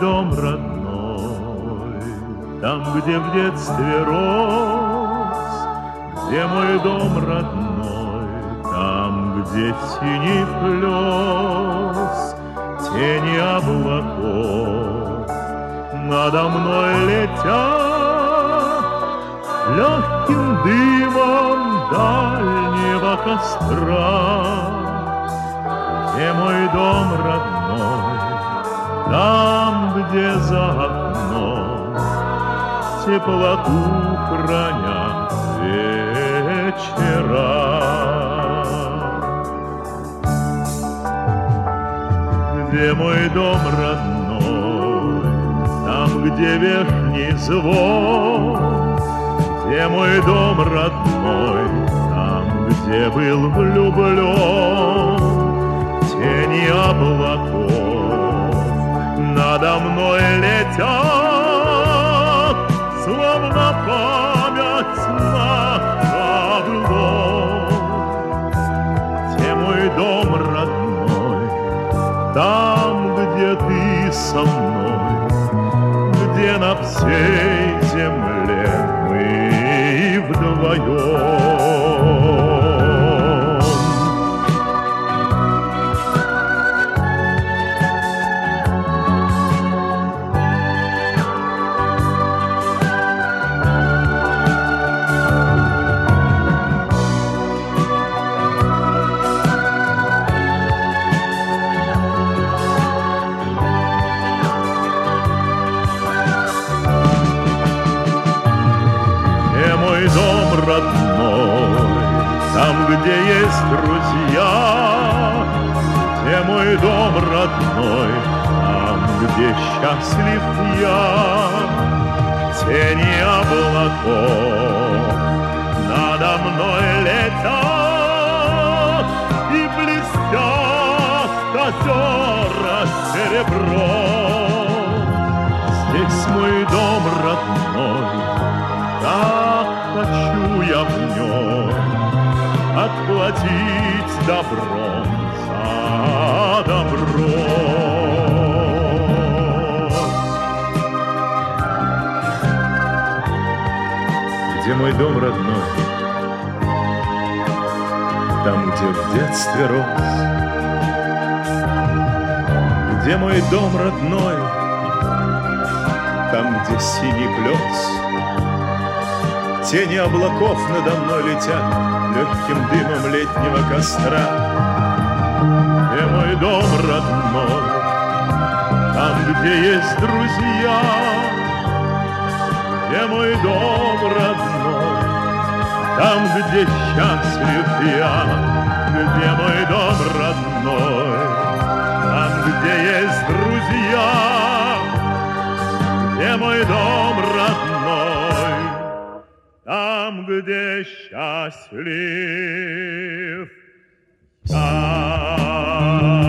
дом родной, там, где в детстве рос, где мой дом родной, там, где синий плес, тени облаков надо мной летят легким дымом дальнего костра. Где мой дом родной, там, где за окном теплоту хранят вечера. Где мой дом родной, там, где вешний звон, где мой дом родной, там, где был влюблен, тени облаков надо мной летят, словно память на облом. Где мой дом родной, там, где ты со мной, где на всей земле мы вдвоем. Родной, там, где есть друзья, где мой дом родной, там, где счастлив я. Тени облаков надо мной летят и блестят озера серебром. Здесь мой дом родной, так хочу я в нем отплатить добром за добро. Где мой дом родной, там, где в детстве рос, где мой дом родной, там, где синий плес. Тени облаков надо мной летят легким дымом летнего костра. Где мой дом родной, там, где есть друзья, где мой дом родной, там, где счастлив я. Где мой дом родной, там, где есть друзья, где мой дом родной, там, где счастлив я.